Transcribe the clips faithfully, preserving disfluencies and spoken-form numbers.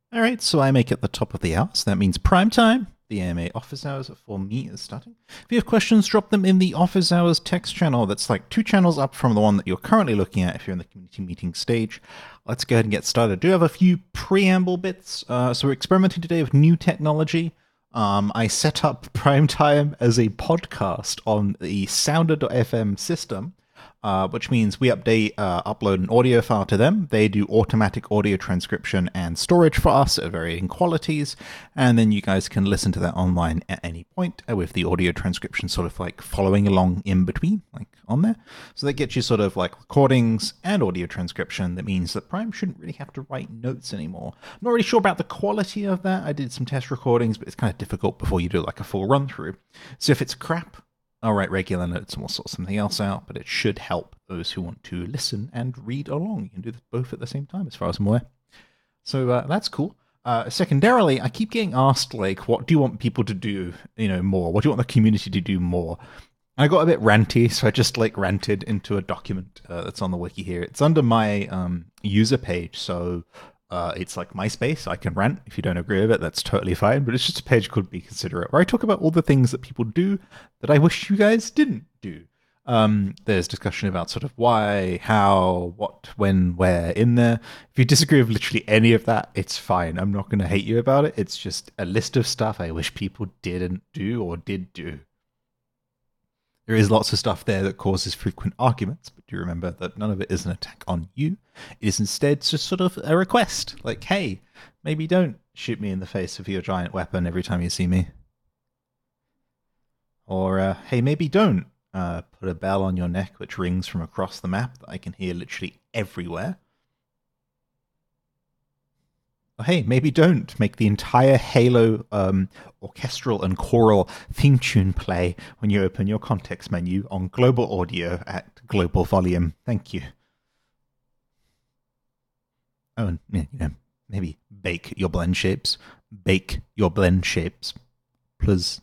All right, so I make it the top of the hour, so that means prime time. The A M A office hours for me is starting. If you have questions, drop them in the office hours text channel. That's like two channels up from the one that you're currently looking at if you're in the community meeting stage. Let's go ahead and get started. I do have a few preamble bits. Uh, so we're experimenting today with new technology. Um, I set up prime time as a podcast on the sounder dot f m system. Uh, which means we update, uh, upload an audio file to them. They do automatic audio transcription and storage for us at varying qualities, and then you guys can listen to that online at any point with the audio transcription sort of like following along in between, like on there. So that gets you sort of like recordings and audio transcription. That means that Prime shouldn't really have to write notes anymore. I'm not really sure about the quality of that. I did some test recordings, but it's kind of difficult before you do like a full run through. So if it's crap, I'll write regular notes and we'll sort something else out, but it should help those who want to listen and read along. You can do both at the same time, as far as I'm aware. So uh, that's cool. Uh, secondarily, I keep getting asked, like, what do you want people to do, you know, more? What do you want the community to do more? I got a bit ranty, so I just, like, ranted into a document uh, that's on the wiki here. It's under my um, user page, so Uh, it's like MySpace. I can rant. If you don't agree with it, that's totally fine. But it's just a page called Be Considerate, where I talk about all the things that people do that I wish you guys didn't do. Um, there's discussion about sort of why, how, what, when, where in there. If you disagree with literally any of that, it's fine. I'm not going to hate you about it. It's just a list of stuff I wish people didn't do or did do. There is lots of stuff there that causes frequent arguments, but do remember that none of it is an attack on you. It is instead just sort of a request, like, hey, maybe don't shoot me in the face with your giant weapon every time you see me. Or, uh, hey, maybe don't uh, put a bell on your neck which rings from across the map that I can hear literally everywhere. Or, hey, maybe don't make the entire Halo um, orchestral and choral theme tune play when you open your context menu on global audio at global volume. Thank you. Oh, and you know, maybe bake your blend shapes. Bake your blend shapes, please.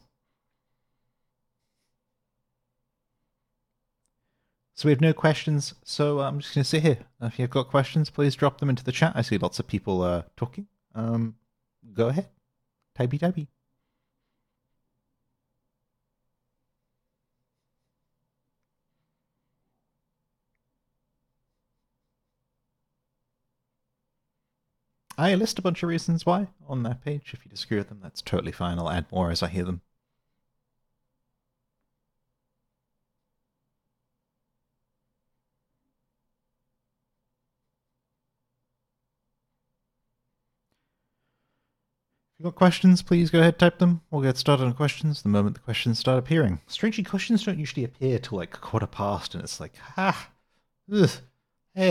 So we have no questions, so I'm just going to sit here. If you've got questions, please drop them into the chat. I see lots of people uh, talking. Um, go ahead. Typey typey. I list a bunch of reasons why on that page. If you disagree with them, that's totally fine. I'll add more as I hear them. If you've got questions, please go ahead, type them. We'll get started on questions the moment the questions start appearing. Strangely, questions don't usually appear till like quarter past, and it's like, ah, ugh, eh.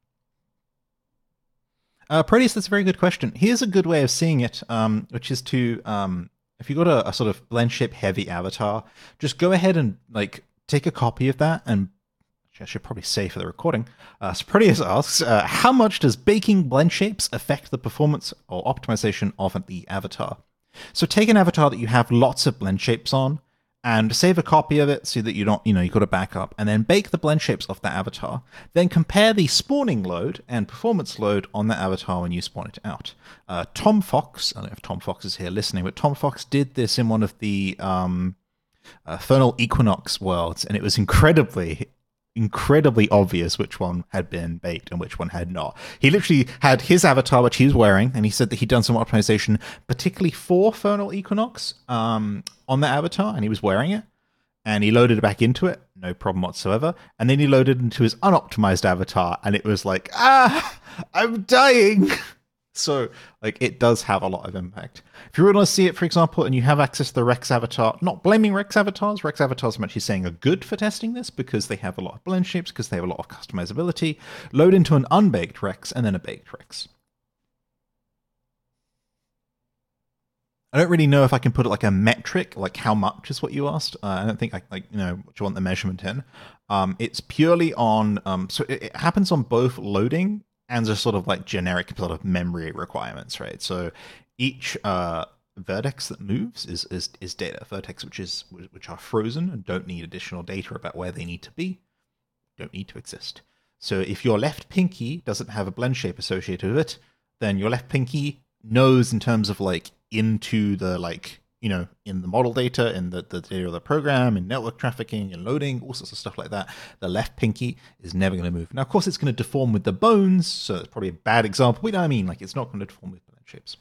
Uh, Proteus, that's a very good question. Here's a good way of seeing it, um, which is to, um, if you've got a, a sort of blend shape heavy avatar, just go ahead and like take a copy of that and I should probably say for the recording. Uh, so Proteus asks, uh, how much does baking blend shapes affect the performance or optimization of the avatar? So take an avatar that you have lots of blend shapes on and save a copy of it so that you don't, you know, you've got a backup, and then bake the blend shapes of that avatar. Then compare the spawning load and performance load on that avatar when you spawn it out. Uh, Tom Fox, I don't know if Tom Fox is here listening, but Tom Fox did this in one of the um, uh, Thermal Equinox worlds, and it was incredibly incredibly obvious which one had been baked and which one had not. He literally had his avatar, which he was wearing, and he said that he'd done some optimization, particularly for Thermal Equinox, um, on that avatar, and he was wearing it, and he loaded it back into it, no problem whatsoever, and then he loaded into his unoptimized avatar, and it was like, ah, I'm dying. So, like, it does have a lot of impact. If you really want to see it, for example, and you have access to the Rex avatar, not blaming Rex avatars, Rex avatars I'm actually saying are good for testing this because they have a lot of blend shapes, because they have a lot of customizability. Load into an unbaked Rex and then a baked Rex. I don't really know if I can put it like a metric, like how much is what you asked. Uh, I don't think I like, you know, what you want the measurement in. Um, it's purely on, um, so it, it happens on both loading and just sort of like generic sort of memory requirements, right? So each uh, vertex that moves is, is is data. Vertex which is which are frozen and don't need additional data about where they need to be, don't need to exist. So if your left pinky doesn't have a blend shape associated with it, then your left pinky knows in terms of like into the like, you know, in the model data, in the, the data of the program, in network trafficking and loading, all sorts of stuff like that, the left pinky is never going to move. Now, of course, it's going to deform with the bones, so it's probably a bad example. But you know what I mean? Like, it's not going to deform with blend shapes.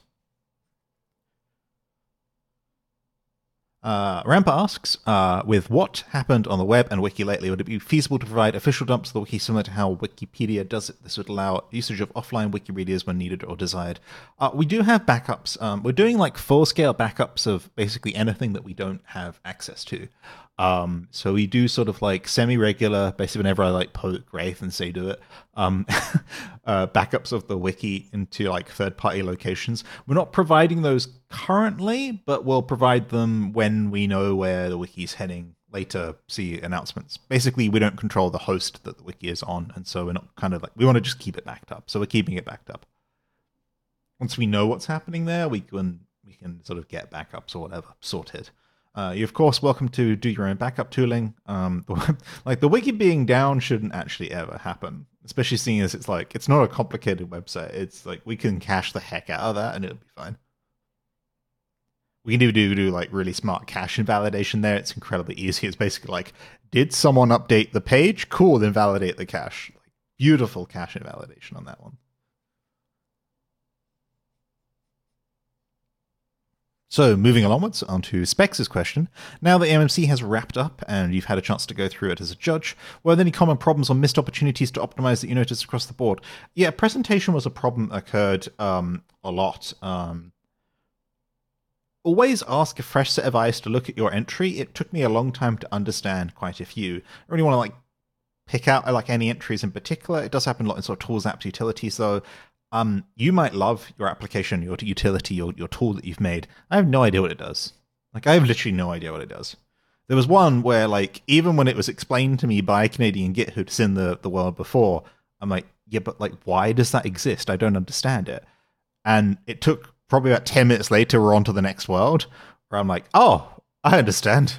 Uh, Rampa asks, uh, with what happened on the web and wiki lately, would it be feasible to provide official dumps of the wiki similar to how Wikipedia does it? This would allow usage of offline Wikiredias when needed or desired. Uh, we do have backups. Um, we're doing like full-scale backups of basically anything that we don't have access to. Um, so we do sort of like semi-regular, basically whenever I like poke Wraith and say do it, um, uh, backups of the wiki into like third-party locations. We're not providing those currently, but we'll provide them when we know where the wiki's heading later. See announcements. Basically, we don't control the host that the wiki is on, and so we're not kind of like, we want to just keep it backed up. So we're keeping it backed up. Once we know what's happening there, we can we can sort of get backups or whatever sorted. Uh, you're, of course, welcome to do your own backup tooling. Um, like, the wiki being down shouldn't actually ever happen, especially seeing as it's like, it's not a complicated website. It's like, we can cache the heck out of that and it'll be fine. We can do, do, do like really smart cache invalidation there. It's incredibly easy. It's basically like, did someone update the page? Cool, then validate the cache. Like, beautiful cache invalidation on that one. So moving onwards onto Specs' question. Now that M M C has wrapped up and you've had a chance to go through it as a judge, were there any common problems or missed opportunities to optimize that you noticed across the board? Yeah, presentation was a problem that occurred um, a lot. Um, always ask a fresh set of eyes to look at your entry. It took me a long time to understand quite a few. I really want to like pick out like any entries in particular. It does happen a lot in sort of tools, apps, utilities though. Um, you might love your application, your utility, your, your tool that you've made. I have no idea what it does. Like, I have literally no idea what it does. There was one where, like, even when it was explained to me by a Canadian Git who'd seen the, the world before, I'm like, yeah, but, like, why does that exist? I don't understand it. And it took probably about ten minutes later, we're on to the next world, where I'm like, oh, I understand.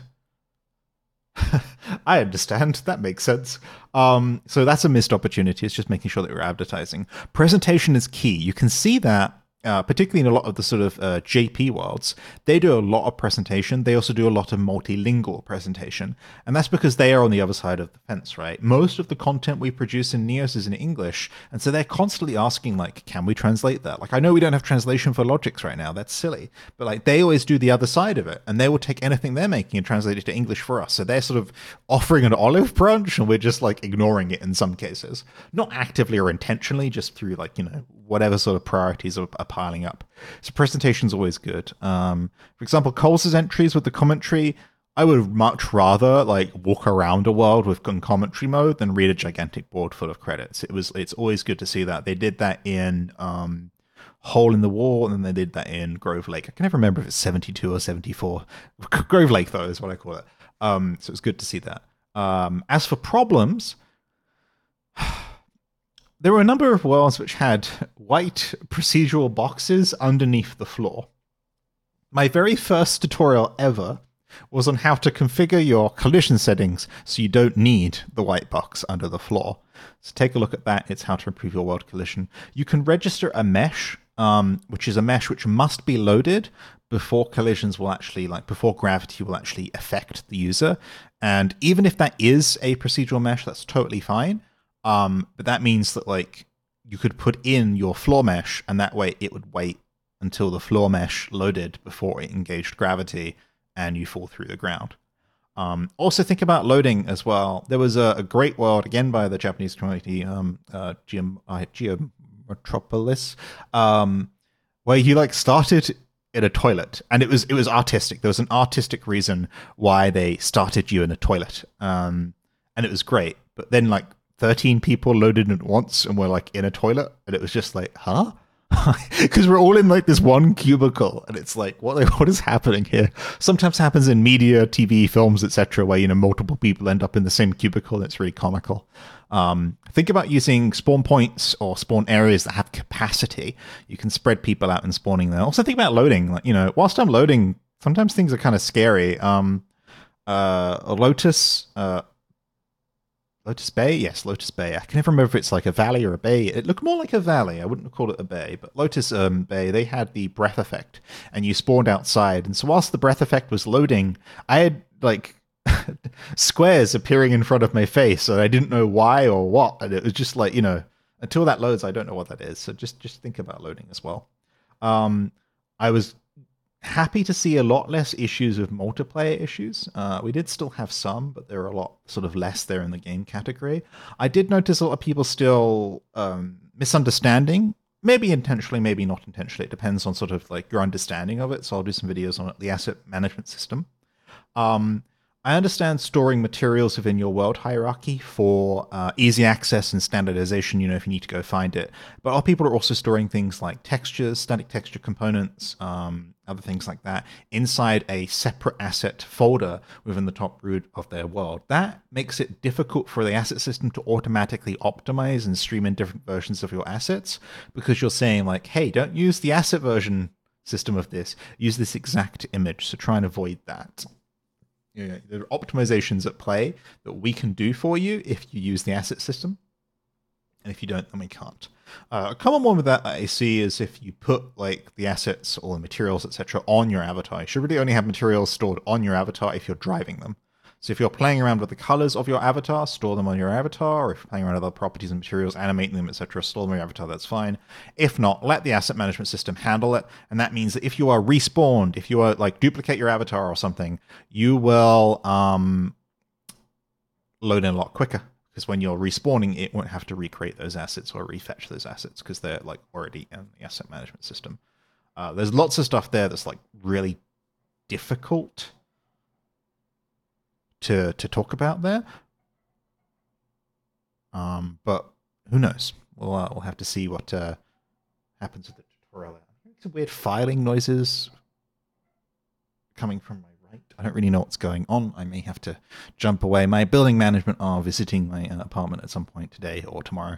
I understand. That makes sense. Um, so that's a missed opportunity. It's just making sure that we're advertising. Presentation is key. You can see that, uh, particularly in a lot of the sort of uh, J P worlds, they do a lot of presentation. They also do a lot of multilingual presentation. And that's because they are on the other side of the fence, right? Most of the content we produce in Neos is in English. And so they're constantly asking, like, can we translate that? Like, I know we don't have translation for Logix right now. That's silly. But, like, they always do the other side of it. And they will take anything they're making and translate it to English for us. So they're sort of offering an olive branch, and we're just, like, ignoring it in some cases. Not actively or intentionally, just through, like, you know, whatever sort of priorities are, are piling up. So presentation's always good. Um, for example, Coles' entries with the commentary, I would much rather like walk around a world with commentary mode than read a gigantic board full of credits. It was it's always good to see that. They did that in um, Hole in the Wall, and then they did that in Grove Lake. I can never remember if it's seventy-two or seventy-four. Grove Lake, though, is what I call it. Um, so it's good to see that. Um, as for problems, there were a number of worlds which had white procedural boxes underneath the floor. My very first tutorial ever was on how to configure your collision settings so you don't need the white box under the floor. So take a look at that. It's how to improve your world collision. You can register a mesh, um, which is a mesh which must be loaded before collisions will actually, like before gravity will actually affect the user. And even if that is a procedural mesh, that's totally fine. Um, but that means that like you could put in your floor mesh, and that way it would wait until the floor mesh loaded before it engaged gravity and you fall through the ground. Um, also think about loading as well. There was a, a great world, again by the Japanese community, um, uh, Geom- uh, Geometropolis, um, where you like started in a toilet, and it was it was artistic. There was an artistic reason why they started you in a toilet, um, and it was great. But then like thirteen people loaded in at once and were like in a toilet, and it was just like, huh? Because we're all in like this one cubicle, and it's like, what what is happening here? Sometimes happens in media, T V, films, et cetera, where you know multiple people end up in the same cubicle, and it's really comical. Um, think about using spawn points or spawn areas that have capacity. You can spread people out and spawning there. Also think about loading. Like, you know, whilst I'm loading, sometimes things are kind of scary. Um, uh, Lotus, uh, Lotus Bay? Yes, Lotus Bay. I can never remember if it's like a valley or a bay. It looked more like a valley. I wouldn't call it a bay. But Lotus um, Bay, they had the breath effect, and you spawned outside. And so whilst the breath effect was loading, I had like squares appearing in front of my face, and I didn't know why or what. And it was just like, you know, until that loads, I don't know what that is. So just just think about loading as well. Um, I was happy to see a lot less issues with multiplayer issues. Uh, we did still have some, but there are a lot sort of less there in the game category. I did notice a lot of people still um, misunderstanding, maybe intentionally, maybe not intentionally. It depends on sort of like your understanding of it. So I'll do some videos on it, the asset management system. Um, I understand storing materials within your world hierarchy for uh, easy access and standardization, you know, if you need to go find it. But a lot of people are also storing things like textures, static texture components, um, other things like that, inside a separate asset folder within the top root of their world. That makes it difficult for the asset system to automatically optimize and stream in different versions of your assets, because you're saying like, hey, don't use the asset version system of this, use this exact image. So try and avoid that. Yeah, there are optimizations at play that we can do for you if you use the asset system. And if you don't, then we can't. Uh, a common one with that, that I see is if you put like the assets or the materials, et cetera, on your avatar. You should really only have materials stored on your avatar if you're driving them. So if you're playing around with the colors of your avatar, store them on your avatar, or if you're playing around with other properties and materials, animating them, et cetera, store them on your avatar, that's fine. If not, let the asset management system handle it. And that means that if you are respawned, if you are like duplicate your avatar or something, you will um, load in a lot quicker. Because when you're respawning, it won't have to recreate those assets or refetch those assets because they're like already in the asset management system. Uh, there's lots of stuff there that's like really difficult to to talk about there, um, but who knows? We'll uh, we'll have to see what uh, happens with the tutorial. Some weird filing noises coming from my right. I don't really know what's going on. I may have to jump away. My building management are visiting my uh, apartment at some point today or tomorrow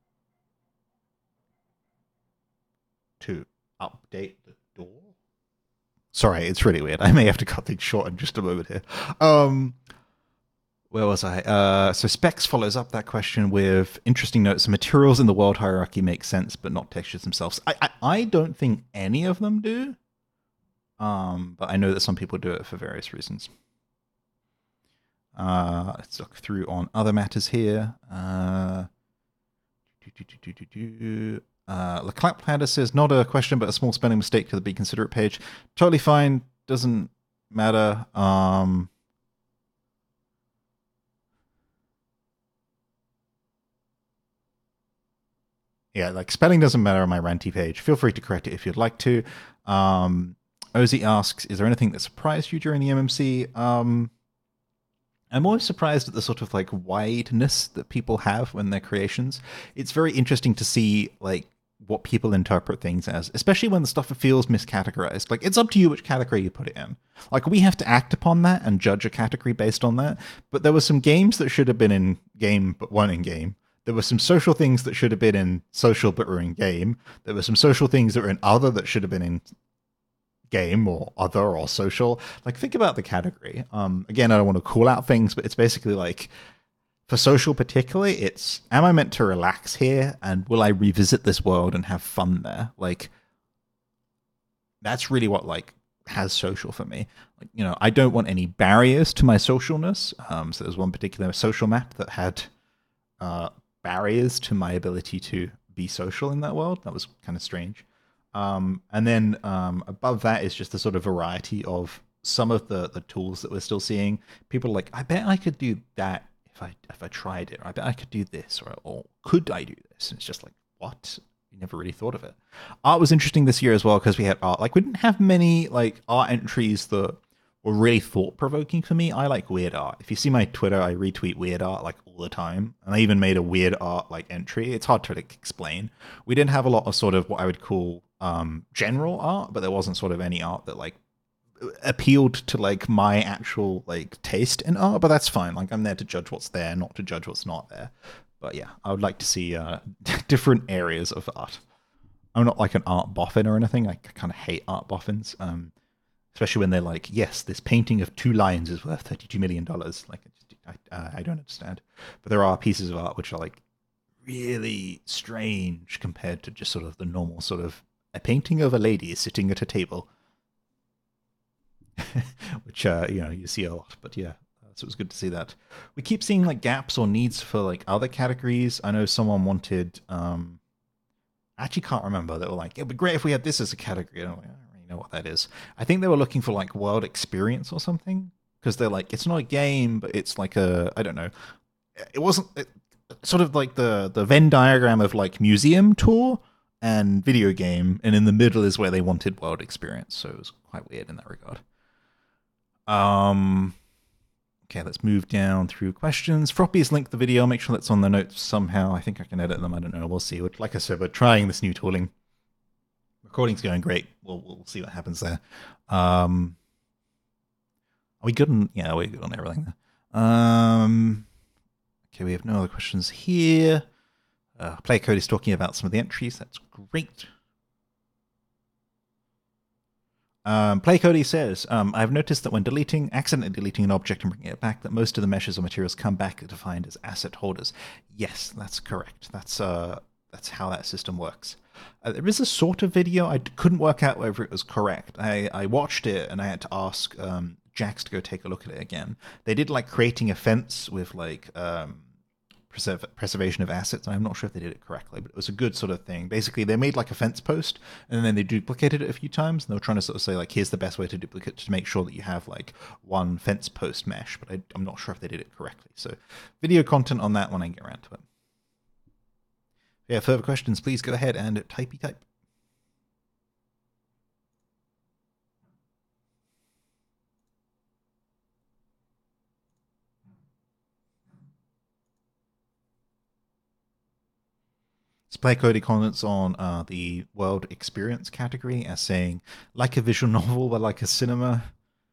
to update the door. Sorry, it's really weird. I may have to cut things short in just a moment here. Um, where was I? Uh, so Specs follows up that question with interesting notes. The materials in the world hierarchy make sense, but not textures themselves. I, I, I don't think any of them do. Um, but I know that some people do it for various reasons. Uh, let's look through on other matters here. Uh, do, do, do, do, do, do. Uh, LeClap Planner says, not a question, but a small spelling mistake to the Be Considerate page. Totally fine. Doesn't matter. Um, yeah, like spelling doesn't matter on my ranty page. Feel free to correct it if you'd like to. Um, Ozzy asks, is there anything that surprised you during the M M C? Um, I'm always surprised at the sort of like wideness that people have when they're creations. It's very interesting to see like what people interpret things as, especially when the stuff feels miscategorized. Like, it's up to you which category you put it in. Like, we have to act upon that and judge a category based on that. But there were some games that should have been in game but weren't in game. There were some social things that should have been in social but were in game. There were some social things that were in other that should have been in game or other or social. Like, think about the category. Um, again, I don't want to call out things, but it's basically like, for social particularly, it's, am I meant to relax here? And will I revisit this world and have fun there? Like, that's really what, like, has social for me. Like, you know, I don't want any barriers to my socialness. Um, so there's one particular social map that had uh, barriers to my ability to be social in that world. That was kind of strange. Um, and then um, above that is just the sort of variety of some of the, the tools that we're still seeing. People are like, I bet I could do that if I if I tried it. Or I bet I could do this. Or, or could I do this? And it's just like, what? You never really thought of it. Art was interesting this year as well because we had art. Like, we didn't have many like art entries that were really thought-provoking for me. I like weird art. If you see my Twitter, I retweet weird art like all the time. And I even made a weird art like entry. It's hard to like, explain. We didn't have a lot of sort of what I would call um, general art, but there wasn't sort of any art that like appealed to like my actual like taste in art. But that's fine. Like, I'm there to judge what's there, not to judge what's not there. But yeah, I would like to see uh, different areas of art. I'm not like an art boffin or anything. I kind of hate art boffins. Um, Especially when they're like, yes, this painting of two lions is worth thirty-two million dollars. Like, I, uh, I don't understand. But there are pieces of art which are like really strange compared to just sort of the normal sort of a painting of a lady sitting at a table, which uh, you know you see a lot. But yeah, so it was good to see that. We keep seeing like gaps or needs for like other categories. I know someone wanted. Um, I actually can't remember. They were like, it'd be great if we had this as a category. And I'm like, I don't really know what that is. I think they were looking for like world experience or something because they're like, it's not a game, but it's like a I don't know. It wasn't it, sort of like the the Venn diagram of like museum tour and video game, and in the middle is where they wanted world experience. So it was quite weird in that regard. Um. Okay, let's move down through questions. Froppy's linked the video. Make sure that's on the notes somehow. I think I can edit them. I don't know. We'll see. Like I said, we're trying this new tooling. Recording's going great. We'll we'll see what happens there. Um, are we good on? Yeah, we're good on everything there. Um, okay, we have no other questions here. Uh, Player Code is talking about some of the entries. That's great. Um, Play Cody says, um, I've noticed that when deleting, accidentally deleting an object and bringing it back, that most of the meshes or materials come back defined as asset holders. Yes, that's correct. That's uh, that's how that system works. Uh, there is a sort of video. I couldn't work out whether it was correct. I, I watched it and I had to ask um, Jax to go take a look at it again. They did like creating a fence with like um, preserve, preservation of assets. I'm not sure if they did it correctly, but it was a good sort of thing. Basically, they made like a fence post, and then they duplicated it a few times, and they were trying to sort of say like, here's the best way to duplicate to make sure that you have like one fence post mesh. But I, I'm not sure if they did it correctly. So, video content on that when I get around to it. Yeah, further questions, please go ahead and typey type. Player Cody comments on uh, the world experience category as saying, like a visual novel, but like a cinema.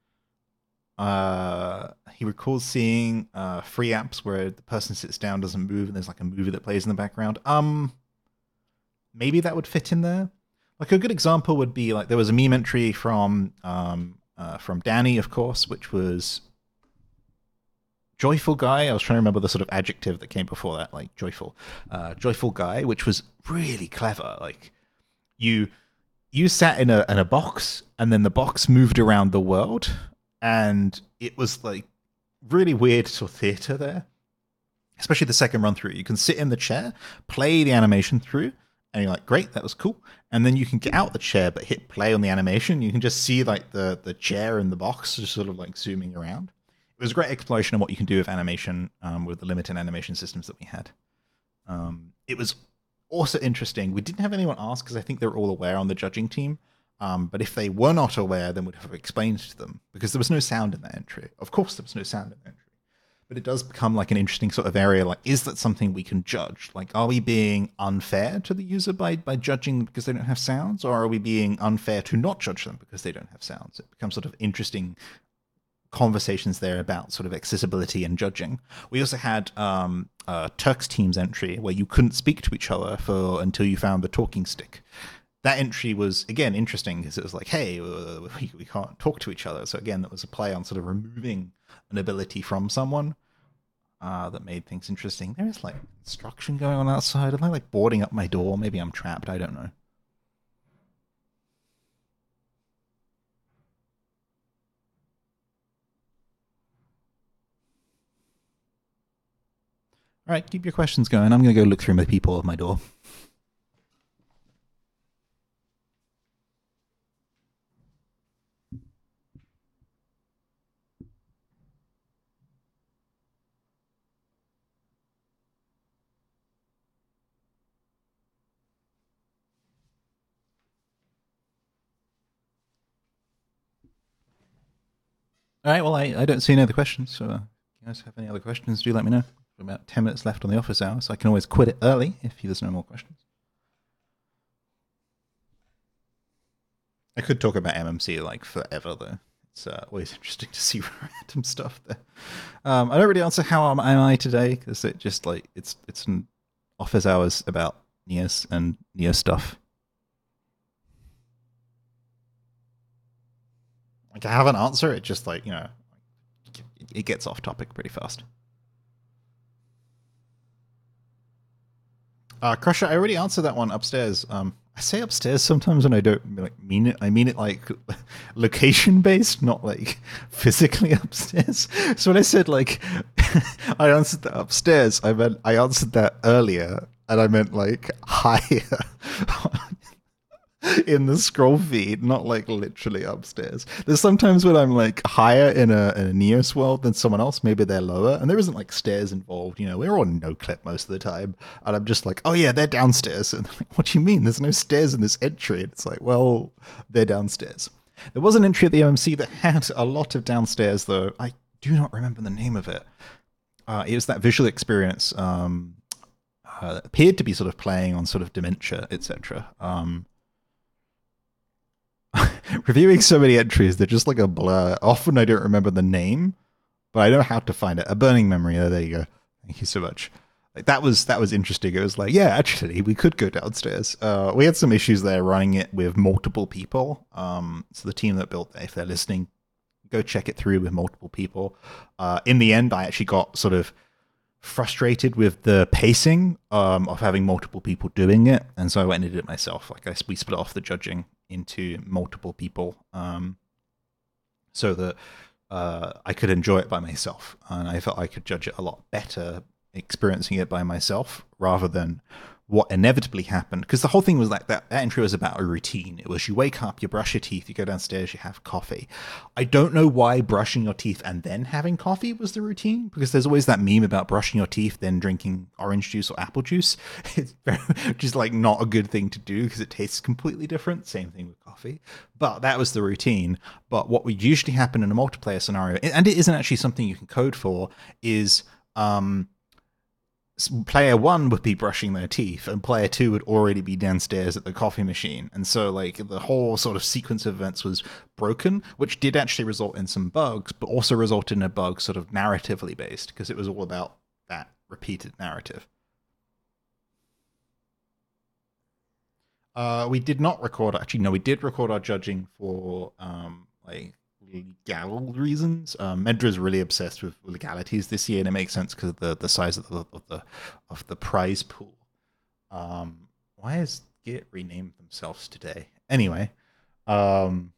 Uh, he recalls seeing uh, free apps where the person sits down, doesn't move, and there's like a movie that plays in the background. Um, maybe that would fit in there. Like a good example would be like there was a meme entry from um, uh, from Danny, of course, which was joyful guy. I was trying to remember the sort of adjective that came before that, like joyful, uh, joyful guy, which was really clever. Like you, you sat in a in a box, and then the box moved around the world, and it was like really weird sort of theater there. Especially the second run through, you can sit in the chair, play the animation through, and you're like, great, that was cool. And then you can get out the chair, but hit play on the animation. You can just see like the the chair in the box just sort of like zooming around. It was a great exploration of what you can do with animation um, with the limited animation systems that we had. Um, it was also interesting. We didn't have anyone ask because I think they were all aware on the judging team. Um, but if they were not aware, then we'd have explained to them because there was no sound in that entry. Of course, there was no sound in that entry. But it does become like an interesting sort of area. Like, is that something we can judge? Like, are we being unfair to the user by, by judging because they don't have sounds? Or are we being unfair to not judge them because they don't have sounds? It becomes sort of interesting conversations there about sort of accessibility and judging. We also had um, uh, Turk's team's entry where you couldn't speak to each other for until you found the talking stick. That entry was, again, interesting because it was like, hey, uh, we, we can't talk to each other. So again, that was a play on sort of removing an ability from someone uh, that made things interesting. There is like construction going on outside. Am I like boarding up my door? Maybe I'm trapped. I don't know. All right, keep your questions going. I'm going to go look through the people at my door. All right, well, I, I don't see any other questions, so uh, if you guys have any other questions, do let me know. We've got about ten minutes left on the office hour, so I can always quit it early if there's no more questions. I could talk about M M C like forever, though. It's uh, always interesting to see random stuff there. Um, I don't really answer how am, am I today because it just like it's it's an office hours about Neos and Neo stuff. Like I have an answer, it just like you know, it gets off topic pretty fast. Uh, Crusher, I already answered that one upstairs. Um, I say upstairs sometimes when I don't like mean it. I mean it like location based, not like physically upstairs. So when I said like I answered that upstairs, I meant I answered that earlier, and I meant like higher in the scroll feed, not like literally upstairs. There's sometimes when I'm like higher in a, in a Neos world than someone else, maybe they're lower, and there isn't like stairs involved. You know, we're on no clip most of the time, and I'm just like, oh yeah, they're downstairs. And like, what do you mean? There's no stairs in this entry. And it's like, well, they're downstairs. There was an entry at the O M C that had a lot of downstairs, though. I do not remember the name of it. Uh, it was that visual experience. Um, uh, that appeared to be sort of playing on sort of dementia, et cetera. Um, reviewing so many entries, they're just like a blur. Often I don't remember the name, but I know how to find it. A burning memory. Oh, there you go. Thank you so much. Like that was that was interesting. It was like, yeah, actually, we could go downstairs. Uh, we had some issues there running it with multiple people. Um, so the team that built it, if they're listening, go check it through with multiple people. Uh, in the end, I actually got sort of frustrated with the pacing um, of having multiple people doing it, and so I went and did it myself. Like I, we split off the judging into multiple people, um, so that uh, I could enjoy it by myself, and I felt I could judge it a lot better experiencing it by myself rather than what inevitably happened. Because the whole thing was like that, that entry was about a routine. It was you wake up, you brush your teeth, you go downstairs, you have coffee. I don't know why brushing your teeth and then having coffee was the routine, because there's always that meme about brushing your teeth, then drinking orange juice or apple juice. It's very, just like not a good thing to do because it tastes completely different. Same thing with coffee. But that was the routine. But what would usually happen in a multiplayer scenario, and it isn't actually something you can code for, is um, player one would be brushing their teeth and player two would already be downstairs at the coffee machine. And so like the whole sort of sequence of events was broken, which did actually result in some bugs, but also resulted in a bug sort of narratively based, because it was all about that repeated narrative. Uh, we did not record, actually, no, we did record our judging for um, like legal reasons. Um, Medra's really obsessed with legalities this year, and it makes sense because of the, the size of the of the of the prize pool. Um, why has Git renamed themselves today? Anyway, um,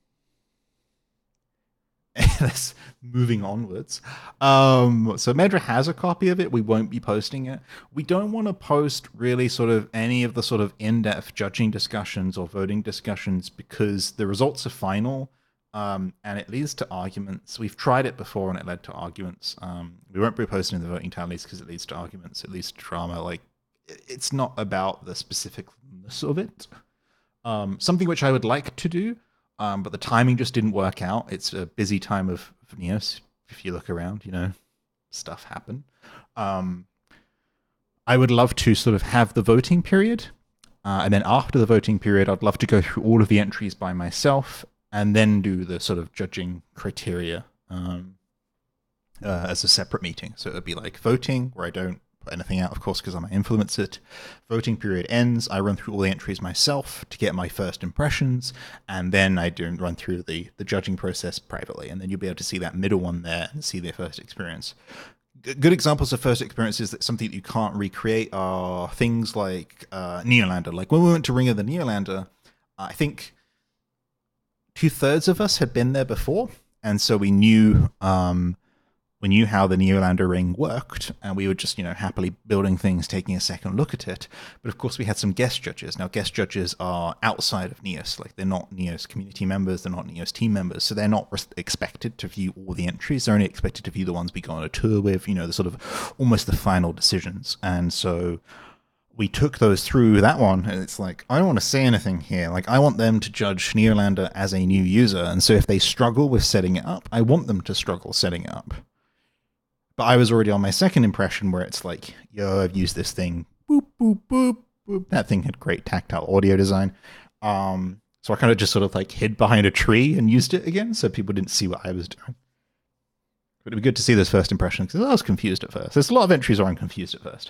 let's moving onwards. Um, so Medra has a copy of it. We won't be posting it. We don't want to post really sort of any of the sort of in-depth judging discussions or voting discussions because the results are final. Um, and it leads to arguments. We've tried it before and it led to arguments. Um, we won't be posting the voting tallies because it leads to arguments. It leads to drama. Like, it's not about the specificness of it. Um, something which I would like to do, um, but the timing just didn't work out. It's a busy time of, of Neos. If you look around, you know, stuff happen. Um, I would love to sort of have the voting period. Uh, and then after the voting period, I'd love to go through all of the entries by myself and then do the sort of judging criteria um, uh, as a separate meeting. So it would be like voting, where I don't put anything out, of course, because I might influence it. Voting period ends. I run through all the entries myself to get my first impressions, and then I do run through the, the judging process privately. And then you'll be able to see that middle one there and see their first experience. G- good examples of first experiences that something that you can't recreate are things like uh, Neolander. Like when we went to Ring of the Neolander, I think two-thirds of us had been there before, and so we knew um, we knew how the Neolander ring worked, and we were just, you know, happily building things, taking a second look at it. But of course, we had some guest judges. Now, guest judges are outside of Neos, like they're not Neos community members, they're not Neos team members, so they're not res- expected to view all the entries. They're only expected to view the ones we go on a tour with, you know, the sort of almost the final decisions. And so we took those through that one, and it's like, I don't want to say anything here. Like, I want them to judge Neolander as a new user, and so if they struggle with setting it up, I want them to struggle setting it up. But I was already on my second impression, where it's like, yo, I've used this thing, boop, boop, boop, boop. That thing had great tactile audio design. Um, so I kind of just sort of like hid behind a tree and used it again, so people didn't see what I was doing. But it'd be good to see those first impressions, because I was confused at first. There's a lot of entries where I'm confused at first.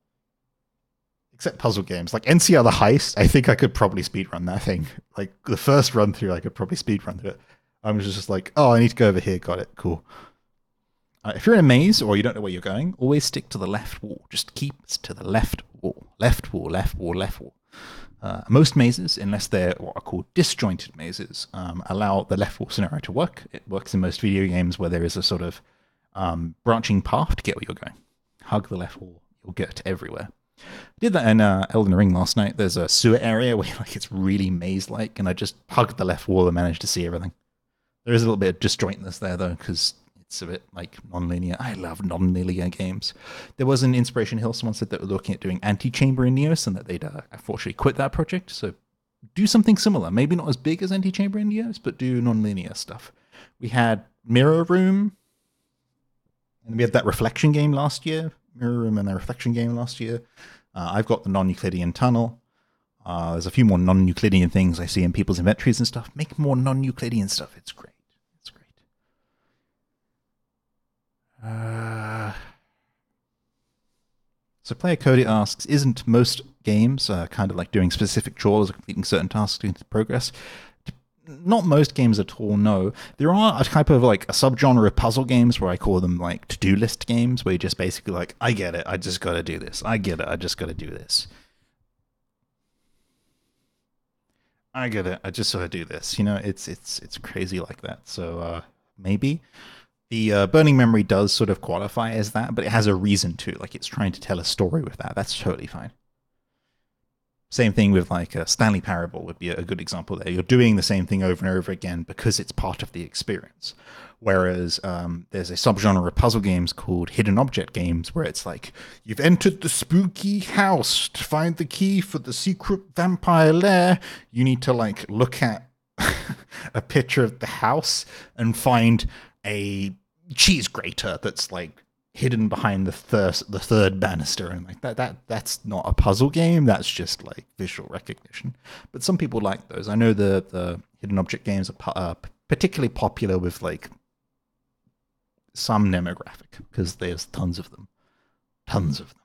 Except puzzle games. Like N C R The Heist, I think I could probably speedrun that thing. Like the first run through, I could probably speedrun through it. I'm just like, oh, I need to go over here. Got it. Cool. Uh, if you're in a maze or you don't know where you're going, always stick to the left wall. Just keep to the left wall, left wall, left wall, left wall. Uh, most mazes, unless they're what are called disjointed mazes, um, allow the left wall scenario to work. It works in most video games where there is a sort of um, branching path to get where you're going. Hug the left wall, you'll get everywhere. I did that in uh, Elden Ring last night. There's a sewer area where like it's really maze-like, and I just hugged the left wall and managed to see everything. There is a little bit of disjointness there, though, because it's a bit like non-linear. I love non-linear games. There was an Inspiration Hill. Someone said that we're looking at doing Antichamber in Neos and that they'd uh, unfortunately quit that project. So do something similar. Maybe not as big as Antichamber in Neos, but do non-linear stuff. We had Mirror Room, and we had that Reflection game last year. Mirror Room and the Reflection game last year. Uh, I've got the non-Euclidean Tunnel. Uh, there's a few more non-Euclidean things I see in people's inventories and stuff. Make more non-Euclidean stuff. It's great. Uh, so Player Cody asks, isn't most games uh, kind of like doing specific chores or completing certain tasks to progress? Not most games at all, no. There are a type of like a subgenre of puzzle games where I call them like to-do list games, where you're just basically like, I get it, I just gotta do this. I get it, I just gotta do this. I get it, I just gotta do this. You know, it's it's it's crazy like that. So uh, maybe. The uh, Burning Memory does sort of qualify as that, but it has a reason to. Like, it's trying to tell a story with that. That's totally fine. Same thing with, like, a Stanley Parable would be a good example there. You're doing the same thing over and over again because it's part of the experience. Whereas um, there's a subgenre of puzzle games called hidden object games where it's like, you've entered the spooky house to find the key for the secret vampire lair. You need to, like, look at a picture of the house and find a cheese grater that's like hidden behind the third the third banister, and like that that that's not a puzzle game, that's just like visual recognition. But some people like those. I know the the hidden object games are uh, particularly popular with like some demographic because there's tons of them tons of them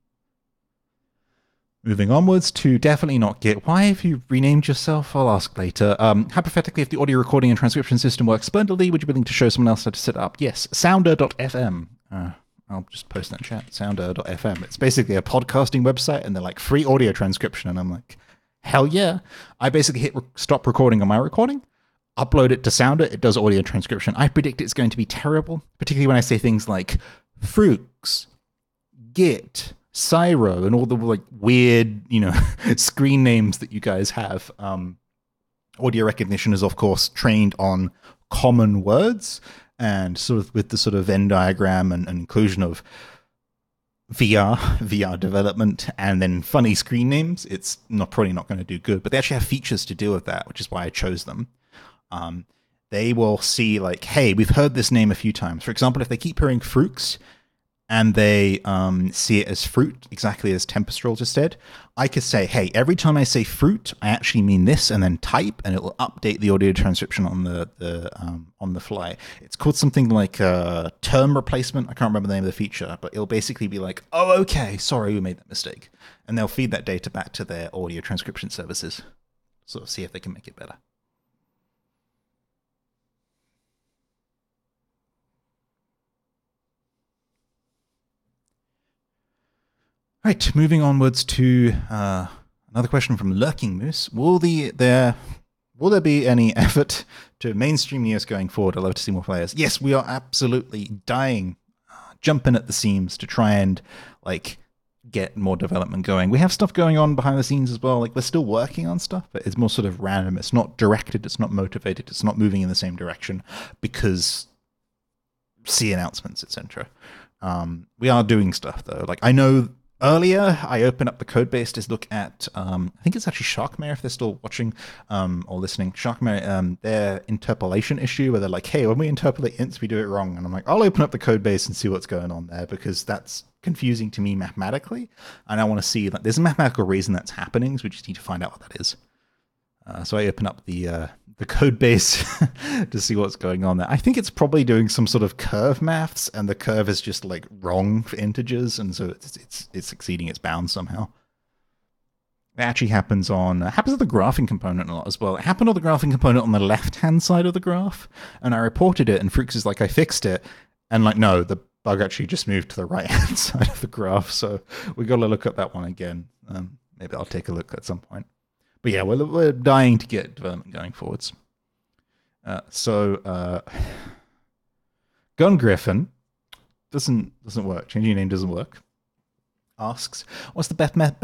Moving onwards to definitely not Git. Why have you renamed yourself? I'll ask later. Um, hypothetically, if the audio recording and transcription system works splendidly, would you be willing to show someone else how to set it up? Yes, sounder dot f m. Uh, I'll just post that in chat. sounder dot f m. It's basically a podcasting website, and they're like free audio transcription. And I'm like, hell yeah. I basically hit re- stop recording on my recording, upload it to Sounder. It does audio transcription. I predict it's going to be terrible, particularly when I say things like Fruix, Git, Cyro, and all the like weird, you know, screen names that you guys have. Um, audio recognition is, of course, trained on common words, and sort of with the sort of Venn diagram and, and inclusion of V R, V R development, and then funny screen names, it's not probably not going to do good. But they actually have features to deal with that, which is why I chose them. Um, they will see like, hey, we've heard this name a few times. For example, if they keep hearing Fruix, and they um, see it as fruit, exactly as Tempestrol just said, I could say, hey, every time I say fruit, I actually mean this, and then type, and it will update the audio transcription on the, the um, on the fly. It's called something like uh, term replacement. I can't remember the name of the feature, but it'll basically be like, oh, okay, sorry, we made that mistake. And they'll feed that data back to their audio transcription services, sort of see if they can make it better. Right, moving onwards to uh, another question from Lurking Moose. Will the there will there be any effort to mainstream Neos going forward? I'd love to see more players. Yes, we are absolutely dying, uh, jumping at the seams to try and like get more development going. We have stuff going on behind the scenes as well. Like we're still working on stuff, but it's more sort of random. It's not directed. It's not motivated. It's not moving in the same direction because see announcements, et cetera. Um, we are doing stuff though. Like I know. Earlier, I opened up the code base to look at, um, I think it's actually Sharkmare, if they're still watching um, or listening. Sharkmare, um, their interpolation issue, where they're like, hey, when we interpolate ints, we do it wrong. And I'm like, I'll open up the code base and see what's going on there, because that's confusing to me mathematically. And I want to see, like, there's a mathematical reason that's happening, so we just need to find out what that is. Uh, so I open up the uh, the code base to see what's going on there. I think it's probably doing some sort of curve maths, and the curve is just like wrong for integers, and so it's it's it's exceeding its bounds somehow. It actually happens on uh, happens with the graphing component a lot as well. It happened on the graphing component on the left hand side of the graph, and I reported it, and Fruix is like, I fixed it, and like, no, the bug actually just moved to the right-hand side of the graph, so we got to look at that one again. Um, maybe I'll take a look at some point. But yeah, we're, we're dying to get development going forwards. Uh, so, uh, Gun Griffin doesn't doesn't work. Changing your name doesn't work. Asks, what's the best method?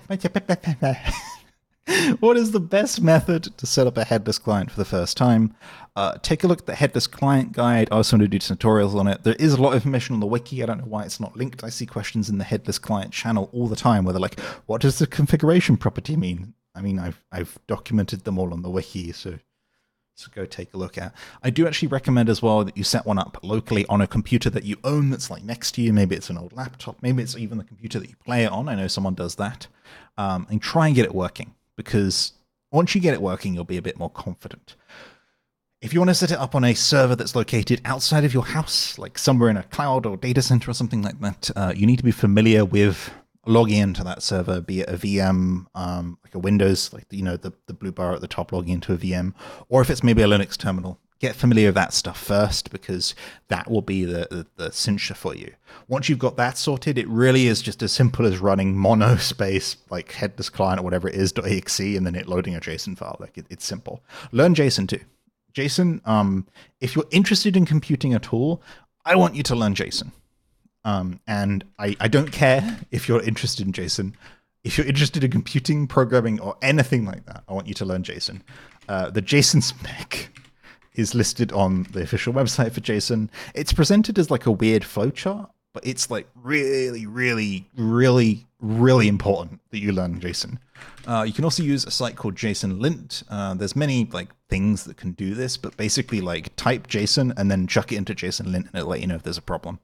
What is the best method to set up a headless client for the first time? Uh, take a look at the headless client guide. I also want to do tutorials on it. There is a lot of information on the wiki. I don't know why it's not linked. I see questions in the headless client channel all the time where they're like, what does the configuration property mean? I mean, I've I've documented them all on the wiki, so so go take a look at. I do actually recommend as well that you set one up locally on a computer that you own that's like next to you. Maybe it's an old laptop. Maybe it's even the computer that you play it on. I know someone does that. Um, and try and get it working, because once you get it working, you'll be a bit more confident. If you want to set it up on a server that's located outside of your house, like somewhere in a cloud or data center or something like that, uh, you need to be familiar with logging into that server, be it a V M, um, like a Windows, like, you know, the, the blue bar at the top logging into a V M, or if it's maybe a Linux terminal. Get familiar with that stuff first, because that will be the, the, the cincher for you. Once you've got that sorted, it really is just as simple as running mono space, like headless client or whatever it is, .exe, and then it loading a JSON file. Like it, it's simple. Learn JSON too. JSON, um, if you're interested in computing a tool, I want you to learn JSON. Um, and I, I don't care if you're interested in JSON. If you're interested in computing, programming, or anything like that, I want you to learn JSON. Uh, the JSON spec is listed on the official website for JSON. It's presented as like a weird flowchart, but it's like really, really, really, really important that you learn JSON. Uh, you can also use a site called JSONlint. Uh, there's many like things that can do this, but basically like type JSON and then chuck it into JSONlint and it'll let you know if there's a problem.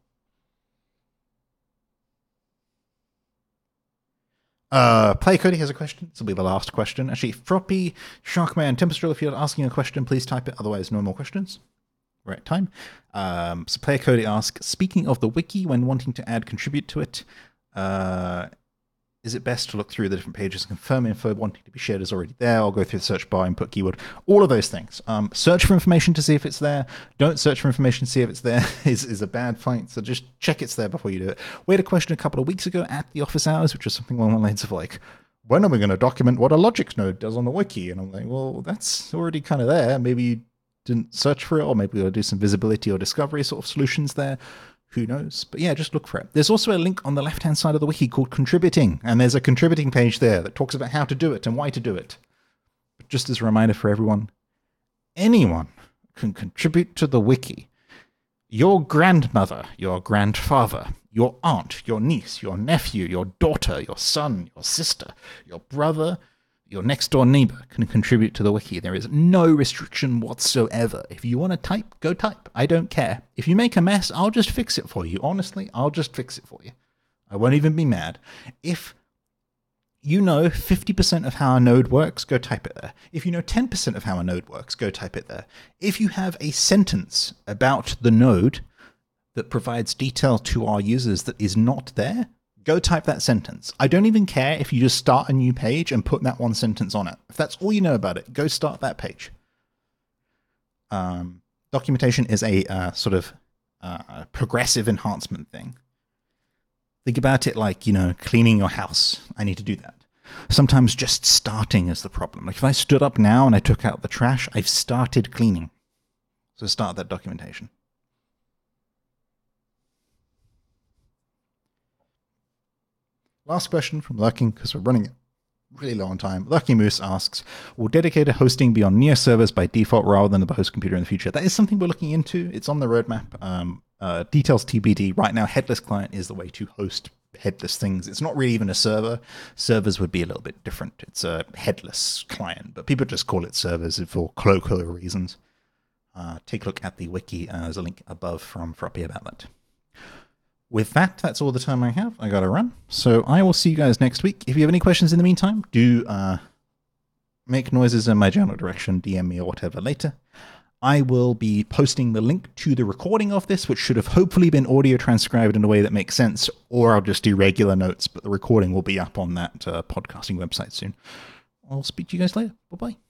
Uh, Play Cody has a question. This will be the last question. Actually, Froppy, Sharkman, Tempestrel, if you're asking a question, please type it. Otherwise, no more questions. We're at time. Um, so Player Cody asks, speaking of the wiki, when wanting to add contribute to it, uh, is it best to look through the different pages and confirm info wanting to be shared is already there, or go through the search bar and put keyword? All of those things. Um, search for information to see if it's there. Don't search for information to see if it's there is, is a bad fight. So just check it's there before you do it. We had a question a couple of weeks ago at the office hours, which was something along the lines of like, when are we going to document what a logic node does on the wiki? And I'm like, well, that's already kind of there. Maybe you didn't search for it, or maybe we'll do some visibility or discovery sort of solutions there. Who knows? But yeah, just look for it. There's also a link on the left-hand side of the wiki called Contributing, and there's a contributing page there that talks about how to do it and why to do it. But just as a reminder for everyone, anyone can contribute to the wiki. Your grandmother, your grandfather, your aunt, your niece, your nephew, your daughter, your son, your sister, your brother, your next door neighbor can contribute to the wiki. There is no restriction whatsoever. If you want to type, go type. I don't care. If you make a mess, I'll just fix it for you. Honestly, I'll just fix it for you. I won't even be mad. If you know fifty percent of how a node works, go type it there. If you know ten percent of how a node works, go type it there. If you have a sentence about the node that provides detail to our users that is not there, go type that sentence. I don't even care if you just start a new page and put that one sentence on it. If that's all you know about it, go start that page. Um, documentation is a uh, sort of uh, progressive enhancement thing. Think about it like, you know, cleaning your house. I need to do that. Sometimes just starting is the problem. Like if I stood up now and I took out the trash, I've started cleaning. So start that documentation. Last question from Lurking, because we're running really low on time. Lucky Moose asks, will dedicated hosting be on Neo servers by default rather than the host computer in the future? That is something we're looking into. It's on the roadmap. Um, uh, details T B D. Right now, headless client is the way to host headless things. It's not really even a server. Servers would be a little bit different. It's a headless client, but people just call it servers for colloquial reasons. Uh, take a look at the wiki. Uh, there's a link above from Froppy about that. With that, that's all the time I have. I got to run. So I will see you guys next week. If you have any questions in the meantime, do uh, make noises in my general direction, D M me or whatever later. I will be posting the link to the recording of this, which should have hopefully been audio transcribed in a way that makes sense, or I'll just do regular notes, but the recording will be up on that uh, podcasting website soon. I'll speak to you guys later. Bye-bye.